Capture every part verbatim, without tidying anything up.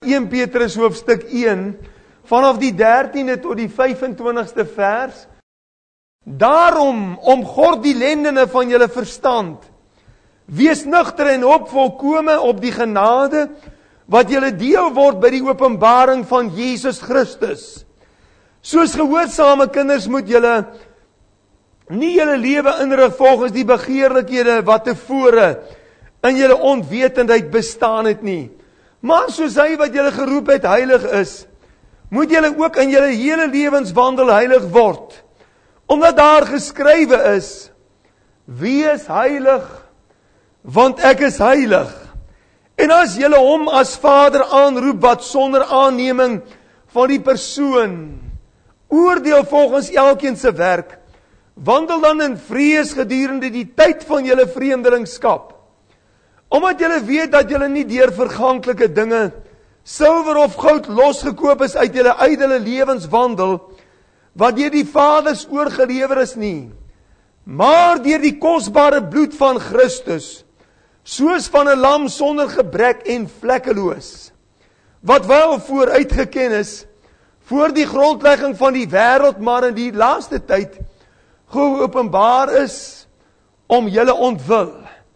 een Petrus hoofstuk een, vanaf die dertiende tot die vyfentwintigste vers. Daarom, omgord die lendene van julle verstand, wees nugter en hoop volkome op die genade, wat julle deel word by die openbaring van Jesus Christus. Soos gehoorsame kinders moet julle nie julle lewe inrig volgens die begeerlikhede wat tevore in julle onwetendheid bestaan het nie. Maar soos hy wat julle geroep het heilig is, moet julle ook in julle hele lewenswandel heilig word. Omdat daar geskrywe is, wees heilig, want ek is heilig. En as julle hom as Vader aanroep wat sonder aanneming van die persoon, oordeel volgens elkeen se werk, wandel dan in vrees gedurende die tyd van julle vreemdelingskap. Omdat julle weet dat julle nie deur verganklike dinge, silwer of goud losgekoop is uit julle ydelle lewenswandel, wat deur die Vaders oorgelewer is nie, maar deur die kosbare bloed van Christus, soos van 'n lam sonder gebrek en vlekkeloos, wat wel vooruitgeken is, voor die grondlegging van die wêreld, maar in die laaste tyd geopenbaar is, om julle ontwil,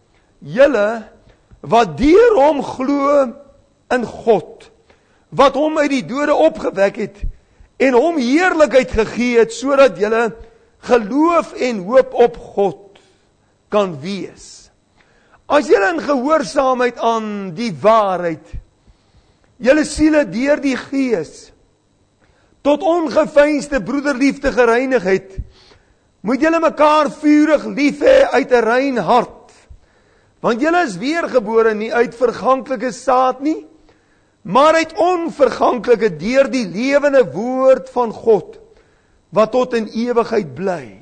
julle wat deur hom glo in God, wat hom uit die dode opgewek het, en hom heerlikheid gegee het, sodat julle geloof en hoop op God kan wees. As julle in gehoorsaamheid aan die waarheid, julle siele deur die Gees, tot ongeveinsde broederliefde gereinig het, moet julle mekaar vurig lief hê uit 'n rein hart, want julle is weergebore nie uit verganklike saad nie, maar uit onverganklike deur die lewende woord van God, wat tot in ewigheid bly.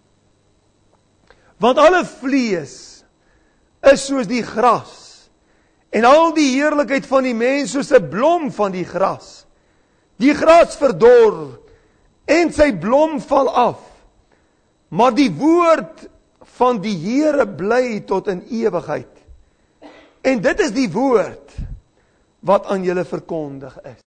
Want alle vlees is soos die gras, en al die heerlikheid van die mens soos 'n blom van die gras. Die gras verdor, en sy blom val af, maar die woord van die Here bly tot in ewigheid. En dit is die woord wat aan julle verkondig is.